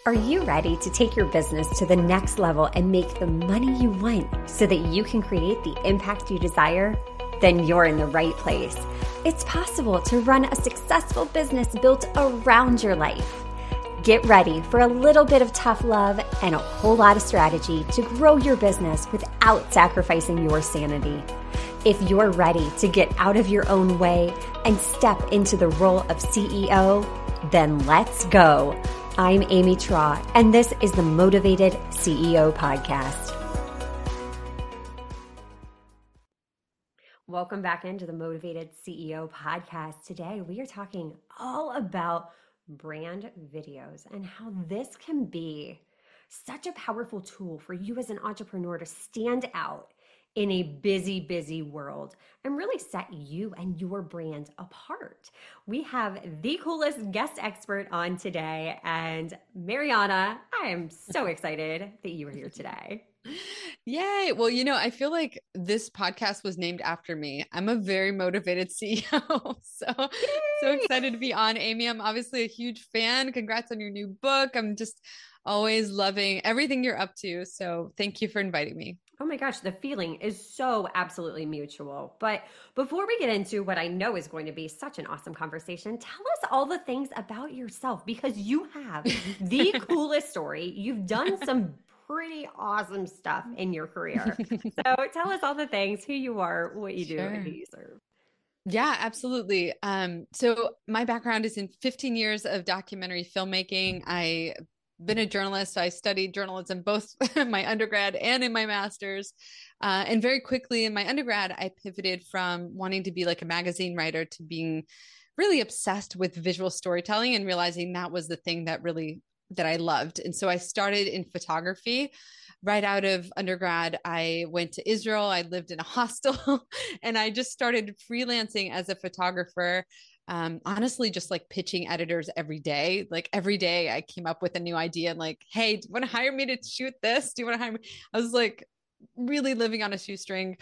Are you ready to take your business to the next level and make the money you want so that you can create the impact you desire? Then you're in the right place. It's possible to run a successful business built around your life. Get ready for a little bit of tough love and a whole lot of strategy to grow your business without sacrificing your sanity. If you're ready to get out of your own way and step into the role of CEO, then let's go. I'm Amy Traw, and this is the Motivated CEO Podcast. Welcome back into the Motivated CEO Podcast. Today, we are talking all about brand videos and how this can be such a powerful tool for you as an entrepreneur to stand out in a busy, busy world and really set you and your brand apart. We have the coolest guest expert on today, and Mariana, I am so excited that you are here today. Yay. Well, I feel like this podcast was named after me. I'm a very motivated CEO. So excited to be on, Amy. I'm obviously a huge fan. Congrats on your new book. I'm just always loving everything you're up to. So thank you for inviting me. Oh my gosh, the feeling is so absolutely mutual. But before we get into what I know is going to be such an awesome conversation, tell us all the things about yourself, because you have the coolest story. You've done some pretty awesome stuff in your career. So tell us all the things, who you are, what you do, and who you serve. Yeah, absolutely. So my background is in 15 years of documentary filmmaking. I've been a journalist, so I studied journalism both my undergrad and in my master's. And very quickly in my undergrad, I pivoted from wanting to be like a magazine writer to being really obsessed with visual storytelling and realizing that was the thing that I loved. And so I started in photography. Right out of undergrad, I went to Israel. I lived in a hostel and I just started freelancing as a photographer. Honestly, just like pitching editors every day. Like every day I came up with a new idea and like, hey, do you want to hire me to shoot this? Do you want to hire me? I was like really living on a shoestring.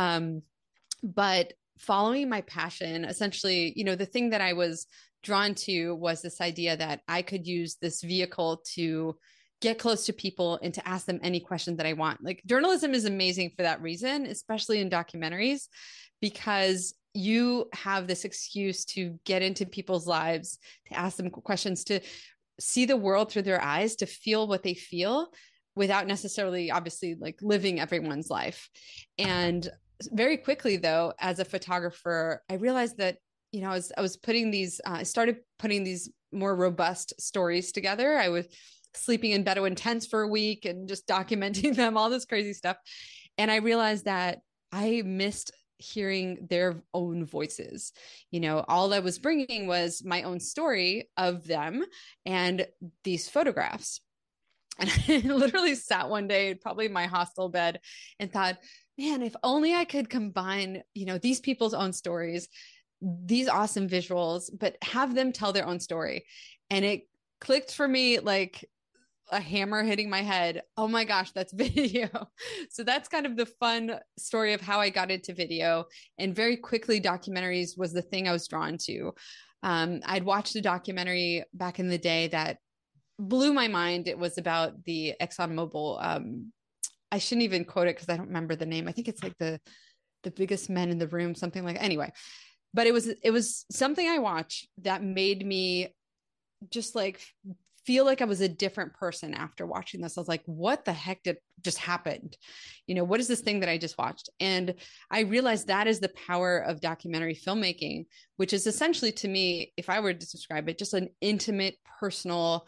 But following my passion, essentially, the thing that I was drawn to was this idea that I could use this vehicle to get close to people and to ask them any question that I want. Like journalism is amazing for that reason, especially in documentaries, because you have this excuse to get into people's lives, to ask them questions, to see the world through their eyes, to feel what they feel without necessarily, obviously, like living everyone's life. And very quickly, though, as a photographer, I realized that, I was putting these, I started putting these more robust stories together. I was sleeping in Bedouin tents for a week and just documenting them, all this crazy stuff. And I realized that I missed hearing their own voices. All I was bringing was my own story of them and these photographs. And I literally sat one day, probably in my hostel bed, and thought, man, if only I could combine, these people's own stories, these awesome visuals, but have them tell their own story. And it clicked for me like a hammer hitting my head. Oh my gosh, that's video. So that's kind of the fun story of how I got into video. And very quickly, documentaries was the thing I was drawn to. I'd watched a documentary back in the day that blew my mind. It was about the ExxonMobil. I shouldn't even quote it because I don't remember the name. I think it's like the biggest men in the room, something like, anyway. But it was something I watched that made me just like feel like I was a different person after watching this. I was like, what the heck did just happened? What is this thing that I just watched? And I realized that is the power of documentary filmmaking, which is essentially, to me, if I were to describe it, just an intimate, personal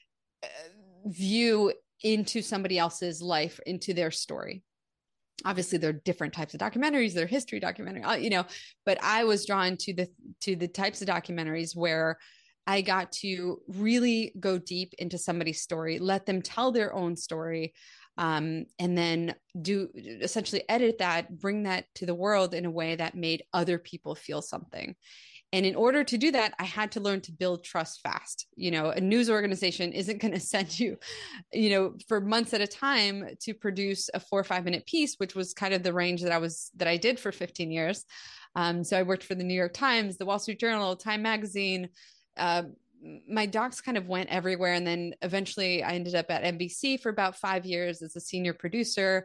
view into somebody else's life, into their story. Obviously there are different types of documentaries, they're history documentary, but I was drawn to the types of documentaries where I got to really go deep into somebody's story, let them tell their own story, and then essentially edit that, bring that to the world in a way that made other people feel something. And in order to do that, I had to learn to build trust fast. A news organization isn't going to send you, for months at a time to produce a 4 or 5 minute piece, which was kind of the range that I did for 15 years. So I worked for the New York Times, the Wall Street Journal, Time Magazine, my docs kind of went everywhere. And then eventually I ended up at NBC for about 5 years as a senior producer.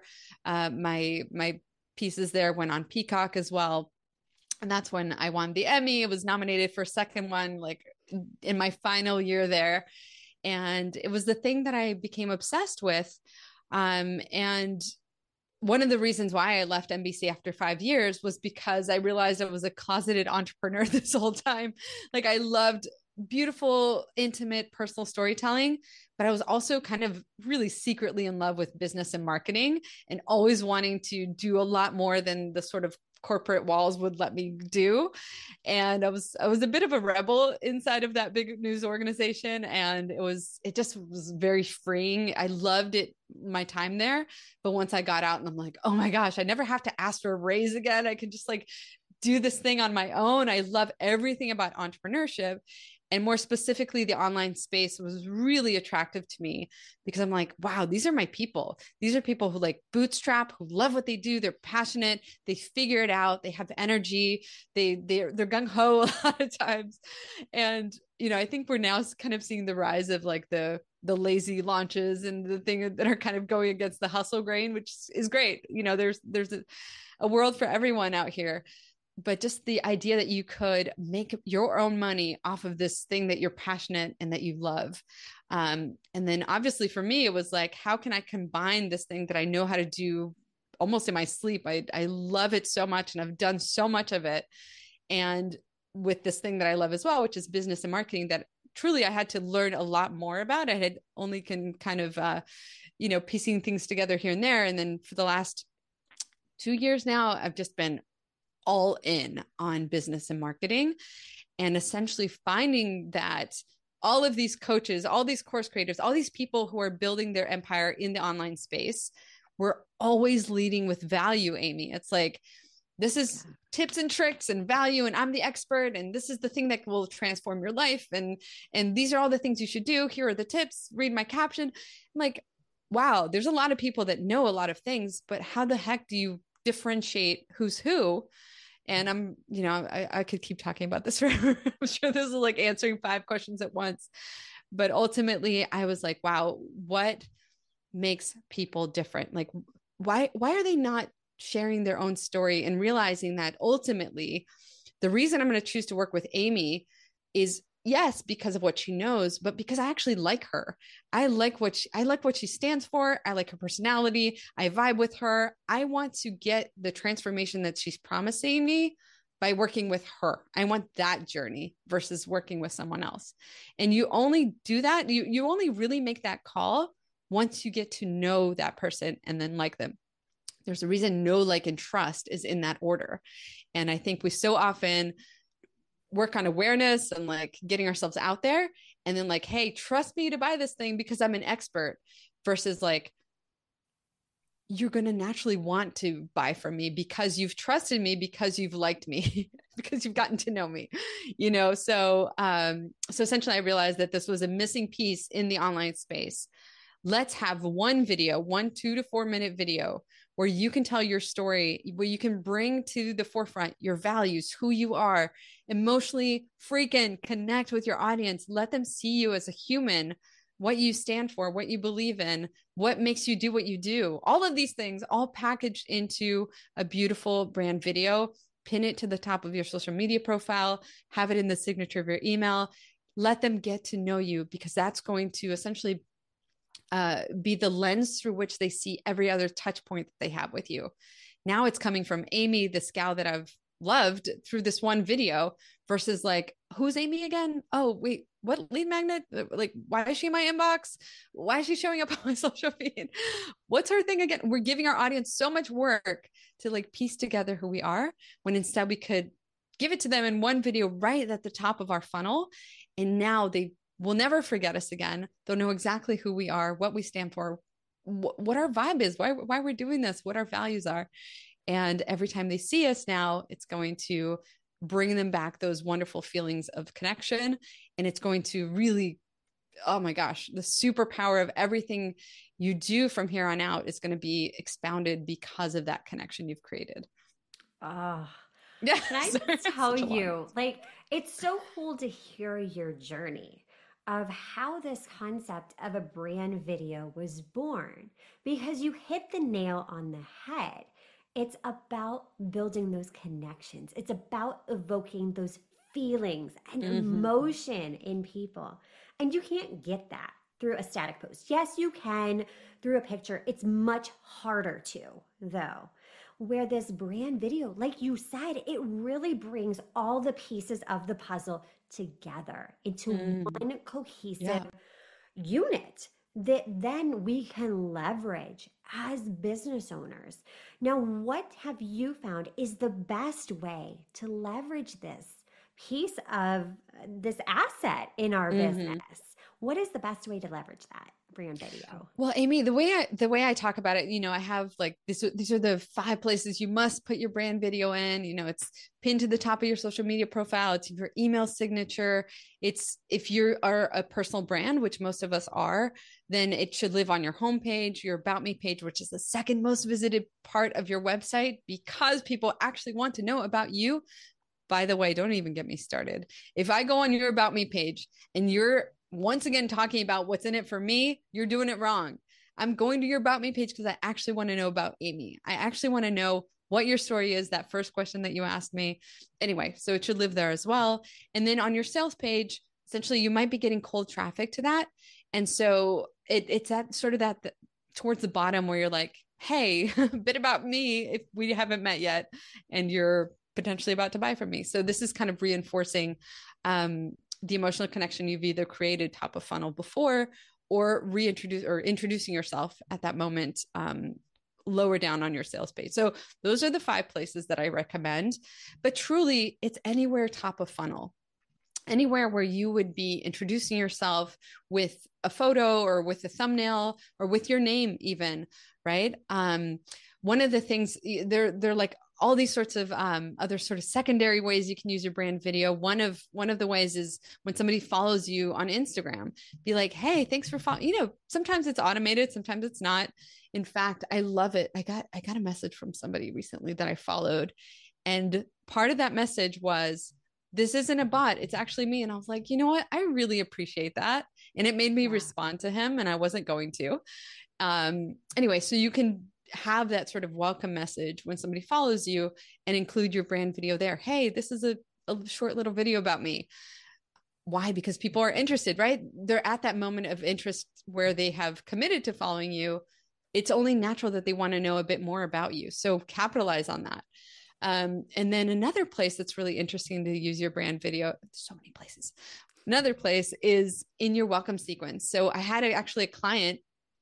My pieces there went on Peacock as well. And that's when I won the Emmy. I was nominated for a second one, like in my final year there. And it was the thing that I became obsessed with. And one of the reasons why I left NBC after 5 years was because I realized I was a closeted entrepreneur this whole time. Like I loved beautiful, intimate, personal storytelling, but I was also kind of really secretly in love with business and marketing and always wanting to do a lot more than the sort of corporate walls would let me do. And I was a bit of a rebel inside of that big news organization. And it just was very freeing. I loved it, my time there. But once I got out and I'm like, oh my gosh, I never have to ask for a raise again. I can just like do this thing on my own. I love everything about entrepreneurship. And more specifically, the online space was really attractive to me because I'm like, wow, these are my people. These are people who like bootstrap, who love what they do. They're passionate. They figure it out. They have energy. They're gung ho a lot of times. And, I think we're now kind of seeing the rise of like the lazy launches and the thing that are kind of going against the hustle grain, which is great. There's a world for everyone out here. But just the idea that you could make your own money off of this thing that you're passionate and that you love. And then obviously for me, it was like, how can I combine this thing that I know how to do almost in my sleep? I love it so much and I've done so much of it. And with this thing that I love as well, which is business and marketing, that truly I had to learn a lot more about. I had only can kind of, piecing things together here and there. And then for the last 2 years now, I've just been all in on business and marketing and essentially finding that all of these coaches, all these course creators, all these people who are building their empire in the online space, we're always leading with value, Amy. It's like, this is tips and tricks and value, and I'm the expert, and this is the thing that will transform your life. And these are all the things you should do. Here are the tips. Read my caption. I'm like, wow, there's a lot of people that know a lot of things, but how the heck do you differentiate who's who? And I could keep talking about this forever. I'm sure this is like answering 5 questions at once. But ultimately, I was like, wow, what makes people different? Like, why are they not sharing their own story and realizing that ultimately the reason I'm going to choose to work with Amy is, yes, because of what she knows, but because I actually like her. I like what she stands for. I like her personality. I vibe with her. I want to get the transformation that she's promising me by working with her. I want that journey versus working with someone else. And you only do that. You only really make that call once you get to know that person and then like them. There's a reason know, like, and trust is in that order. And I think we so often work on awareness and like getting ourselves out there and then like, hey, trust me to buy this thing because I'm an expert, versus like, you're going to naturally want to buy from me because you've trusted me, because you've liked me, because you've gotten to know me, So essentially I realized that this was a missing piece in the online space. Let's have one video, 2 to 4 minute video where you can tell your story, where you can bring to the forefront your values, who you are, emotionally freaking connect with your audience. Let them see you as a human, what you stand for, what you believe in, what makes you do what you do. All of these things all packaged into a beautiful brand video. Pin it to the top of your social media profile, have it in the signature of your email. Let them get to know you, because that's going to essentially be the lens through which they see every other touch point that they have with you. Now it's coming from Amy, this gal that I've loved through this one video, versus like, who's Amy again? Oh, wait, what lead magnet? Like, why is she in my inbox? Why is she showing up on my social feed? What's her thing again? We're giving our audience so much work to like piece together who we are, when instead we could give it to them in one video right at the top of our funnel. And now they will never forget us again. They'll know exactly who we are, what we stand for, what our vibe is, why we're doing this, what our values are. And every time they see us now, it's going to bring them back those wonderful feelings of connection. And it's going to really, oh my gosh, the superpower of everything you do from here on out is going to be expounded because of that connection you've created. Oh, yeah. can I just tell you, like, it's so cool to hear your journey. of how this concept of a brand video was born because you hit the nail on the head. It's about building those connections, it's about evoking those feelings and Mm-hmm. emotion in people. And you can't get that through a static post. Yes, you can through a picture. It's much harder to, though. Where this brand video, like you said, it really brings all the pieces of the puzzle together into Mm. one cohesive Yeah. unit that then we can leverage as business owners. Now, what have you found is the best way to leverage this piece of this asset in our Mm-hmm. business? What is the best way to leverage that brand video? Well, Amy, the way I talk about it, I have like this, these are the 5 places you must put your brand video in. It's pinned to the top of your social media profile. It's your email signature. It's if you are a personal brand, which most of us are, then it should live on your homepage, your About Me page, which is the second most visited part of your website because people actually want to know about you. By the way, don't even get me started. If I go on your About Me page and you're once again talking about what's in it for me, you're doing it wrong. I'm going to your About Me page because I actually want to know about Amy. I actually want to know what your story is, that first question that you asked me. Anyway, so it should live there as well. And then on your sales page, essentially, you might be getting cold traffic to that. And so it's at sort of that towards the bottom where you're like, hey, a bit about me if we haven't met yet and you're potentially about to buy from me. So this is kind of reinforcing the emotional connection you've either created top of funnel before or introducing yourself at that moment lower down on your sales page. So those are the 5 places that I recommend. But truly, it's anywhere top of funnel, anywhere where you would be introducing yourself with a photo or with a thumbnail or with your name even, right? One of the things they're like all these sorts of other sort of secondary ways you can use your brand video. One of the ways is when somebody follows you on Instagram, be like, hey, thanks for following. Sometimes it's automated, sometimes it's not. In fact, I love it. I got a message from somebody recently that I followed, and part of that message was, this isn't a bot, it's actually me. And I was like, you know what? I really appreciate that. And it made me Yeah. respond to him, and I wasn't going to. Anyway, so you can have that sort of welcome message when somebody follows you and include your brand video there. Hey, this is a short little video about me. Why? Because people are interested, right? They're at that moment of interest where they have committed to following you. It's only natural that they want to know a bit more about you. So capitalize on that. And then another place that's really interesting to use your brand video, so many places. Another place is in your welcome sequence. So I had actually a client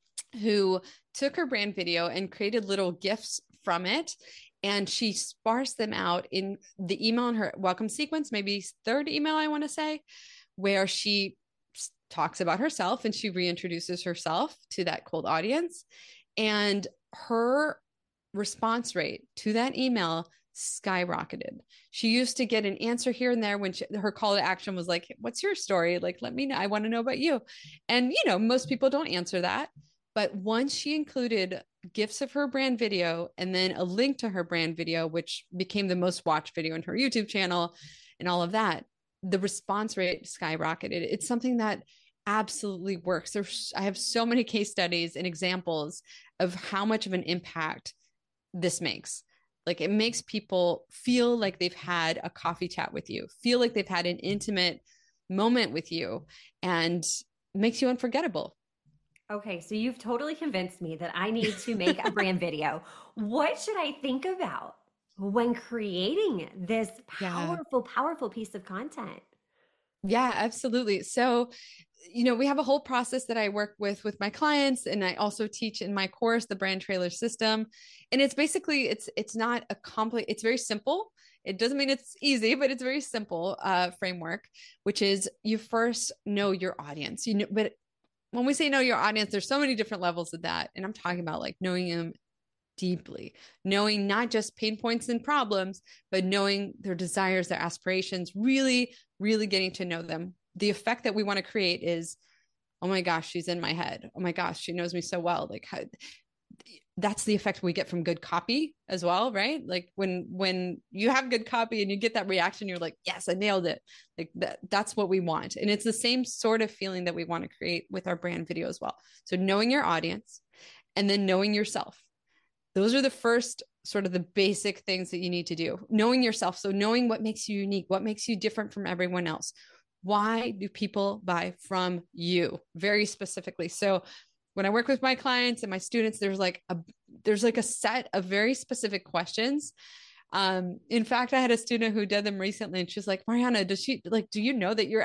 who took her brand video and created little GIFs from it. And she sparsed them out in the email in her welcome sequence, maybe third email, I want to say, where she talks about herself and she reintroduces herself to that cold audience. And her response rate to that email skyrocketed. She used to get an answer here and there when her call to action was like, what's your story? Like, let me know. I want to know about you. And, most people don't answer that. But once she included GIFs of her brand video and then a link to her brand video, which became the most watched video on her YouTube channel and all of that, the response rate skyrocketed. It's something that absolutely works. I have so many case studies and examples of how much of an impact this makes. Like, it makes people feel like they've had a coffee chat with you, feel like they've had an intimate moment with you, and makes you unforgettable. Okay, so you've totally convinced me that I need to make a brand video. What should I think about when creating this Yeah. powerful, powerful piece of content? Yeah, absolutely. So, we have a whole process that I work with my clients, and I also teach in my course the brand trailer system. And it's basically it's not a complex. It's very simple. It doesn't mean it's easy, but it's very simple framework, which is you first know your audience. But when we say know your audience, there's so many different levels of that, and I'm talking about like knowing them deeply, knowing not just pain points and problems, but knowing their desires, their aspirations, really, really getting to know them. The effect that we want to create is, oh my gosh, she's in my head. Oh my gosh, she knows me so well. Like, how, that's the effect we get from good copy as well, right? Like when you have good copy and you get that reaction, you're like, yes, I nailed it. Like that's what we want. And it's the same sort of feeling that we want to create with our brand video as well. So knowing your audience and then knowing yourself. Those are the first sort of the basic things that you need to do. Knowing yourself. So knowing what makes you unique, what makes you different from everyone else. Why do people buy from you? Very specifically. So when I work with my clients and my students, there's like a set of very specific questions. In fact, I had a student who did them recently, and she's like, Mariana, do you know that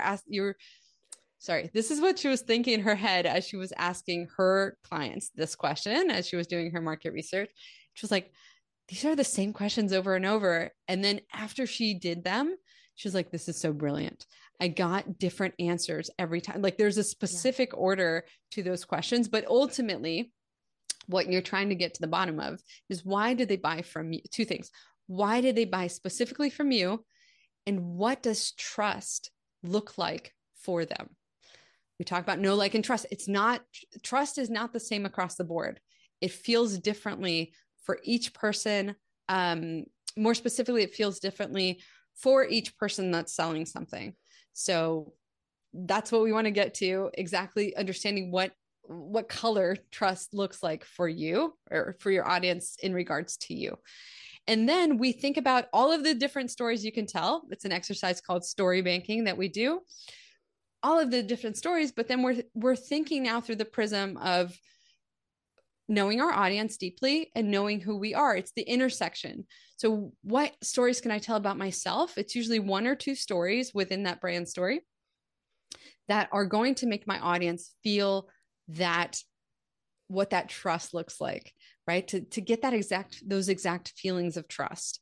sorry, this is what she was thinking in her head as she was asking her clients this question as she was doing her market research. She was like, these are the same questions over and over. And then after she did them, she was like, this is so brilliant. I got different answers every time. Like there's a specific order to those questions, but ultimately what you're trying to get to the bottom of is why did they buy from you? Two things. Why did they buy specifically from you? And what does trust look like for them? We talk about know, like, and trust. Trust is not the same across the board. It feels differently for each person. More specifically, it feels differently for each person that's selling something. So that's what we want to get to, exactly understanding what color trust looks like for you or for your audience in regards to you. And then we think about all of the different stories you can tell. It's an exercise called story banking that we do. All of the different stories, but then we're thinking now through the prism of knowing our audience deeply and knowing who we are. It's the intersection. So what stories can I tell about myself? It's usually one or two stories within that brand story that are going to make my audience feel that what that trust looks like, right? To get those exact feelings of trust.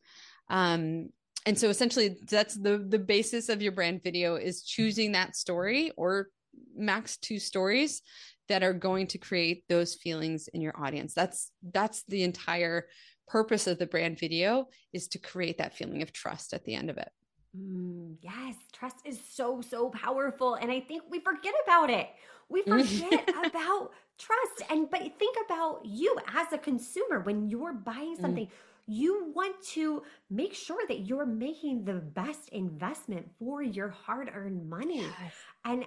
And so essentially that's the basis of your brand video is choosing that story or max 2 stories that are going to create those feelings in your audience. That's the entire purpose of the brand video, is to create that feeling of trust at the end of it. Yes, trust is so, so powerful. And I think we forget about it. We forget about trust. But think about you as a consumer when you're buying something. You want to make sure that you're making the best investment for your hard-earned money. Yes. And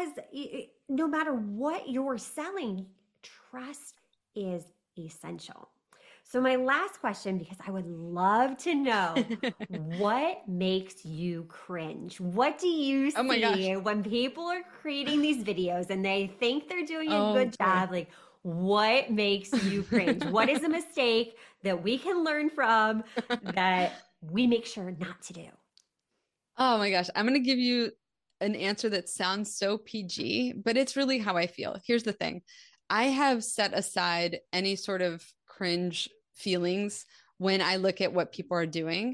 no matter what you're selling, trust is essential. So my last question, because I would love to know, what makes you cringe? What do you see when people are creating these videos and they think they're doing a good job? Like, what makes you cringe? What is a mistake that we can learn from that we make sure not to do? Oh my gosh. I'm going to give you an answer that sounds so PG, but it's really how I feel. Here's the thing. I have set aside any sort of cringe feelings when I look at what people are doing.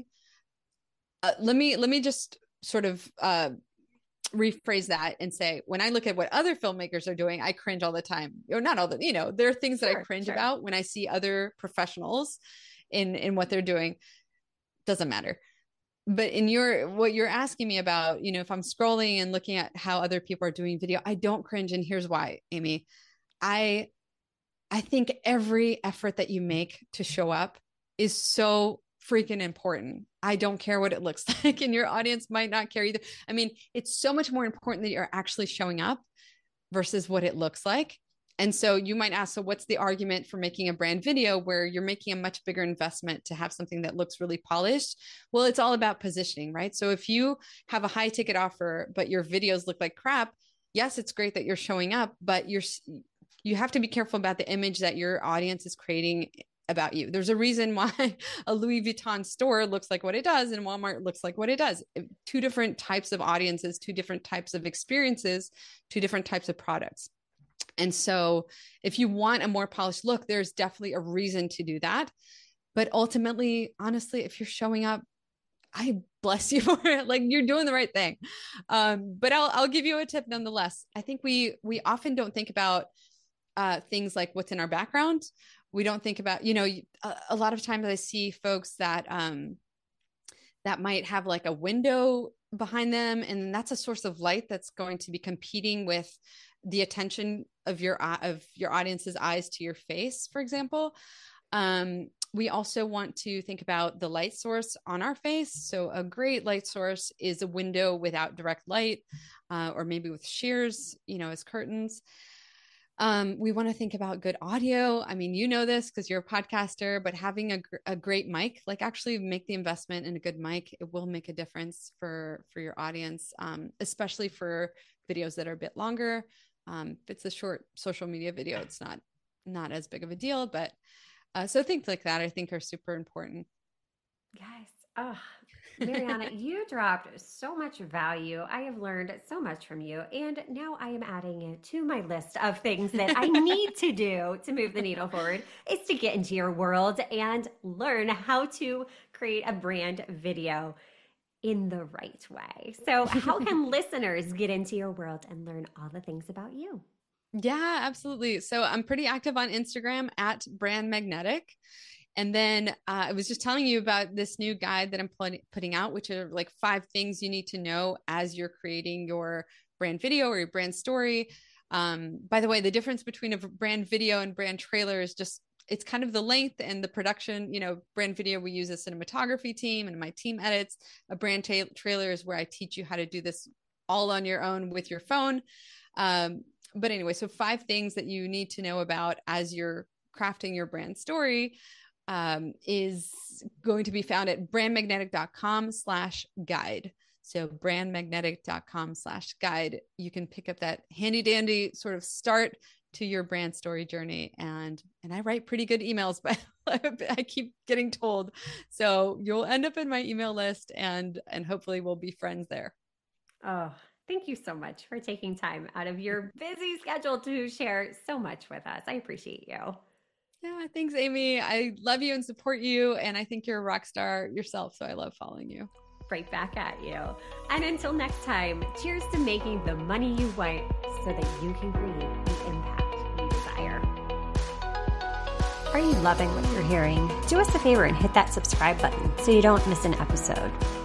Let me just sort of rephrase that and say, when I look at what other filmmakers are doing, I cringe all the time. Or not all the, there are things that I cringe about when I see other professionals in what they're doing. Doesn't matter. But what you're asking me about, if I'm scrolling and looking at how other people are doing video, I don't cringe. And here's why, Amy. I think every effort that you make to show up is so freaking important. I don't care what it looks like, and your audience might not care either. I mean, it's so much more important that you're actually showing up versus what it looks like. And so you might ask, so what's the argument for making a brand video where you're making a much bigger investment to have something that looks really polished? Well, it's all about positioning, right? So if you have a high ticket offer, but your videos look like crap, yes, it's great that you're showing up, but you have to be careful about the image that your audience is creating about you. There's a reason why a Louis Vuitton store looks like what it does and Walmart looks like what it does. Two different types of audiences, two different types of experiences, two different types of products. And so if you want a more polished look, there's definitely a reason to do that. But ultimately, honestly, if you're showing up, I bless you for it. Like, you're doing the right thing. But I'll give you a tip nonetheless. I think we often don't think about things like what's in our background. We don't think about, a lot of times I see folks that might have like a window behind them, and that's a source of light that's going to be competing with the attention of your audience's eyes to your face, for example. We also want to think about the light source on our face. So a great light source is a window without direct light, or maybe with shears, as curtains. We want to think about good audio. I mean, you know this because you're a podcaster, but having a great mic, like actually make the investment in a good mic, it will make a difference for your audience, especially for videos that are a bit longer. If it's a short social media video, it's not as big of a deal, but so things like that I think are super important. Yes. Oh, Mariana, you dropped so much value. I have learned so much from you. And now I am adding it to my list of things that I need to do to move the needle forward is to get into your world and learn how to create a brand video in the right way. So how can listeners get into your world and learn all the things about you? Yeah, absolutely. So I'm pretty active on Instagram at Brand Magnetic. And then I was just telling you about this new guide that I'm putting out, which are like 5 things you need to know as you're creating your brand video or your brand story. By the way, the difference between a brand video and brand trailer is just, it's kind of the length and the production. Brand video, we use a cinematography team and my team edits. A brand trailer is where I teach you how to do this all on your own with your phone. But anyway, so 5 things that you need to know about as you're crafting your brand story is going to be found at brandmagnetic.com/guide. So brandmagnetic.com/guide. You can pick up that handy dandy sort of start to your brand story journey. And I write pretty good emails, but I keep getting told. So you'll end up in my email list and hopefully we'll be friends there. Oh, thank you so much for taking time out of your busy schedule to share so much with us. I appreciate you. Yeah, thanks, Amy. I love you and support you. And I think you're a rock star yourself. So I love following you. Right back at you. And until next time, cheers to making the money you want so that you can create the impact you desire. Are you loving what you're hearing? Do us a favor and hit that subscribe button so you don't miss an episode.